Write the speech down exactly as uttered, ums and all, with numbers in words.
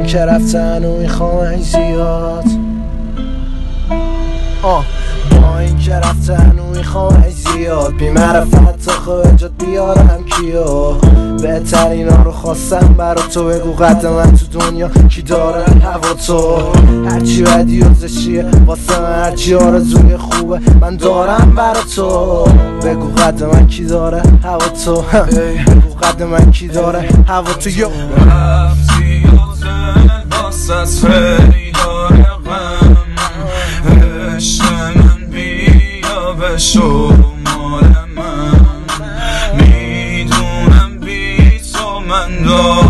که رفتن و میخوام زیاد آه با این که رفتن و میخوام زیاد بی معرفت تا خواهجات بیارم کیا بهترین ها رو خواستم برا تو بگو قد من تو دنیا کی داره هوا تو هرچی بدی و زشیه واسه من هرچی آرزوی خوبه من دارم برا تو بگو قد من کی داره هوا تو بگو قد من کی داره هوا تو یو رفتی یاده واسه خیلی غم عشق من بیا بشو مال من میدونم بی تو من دارم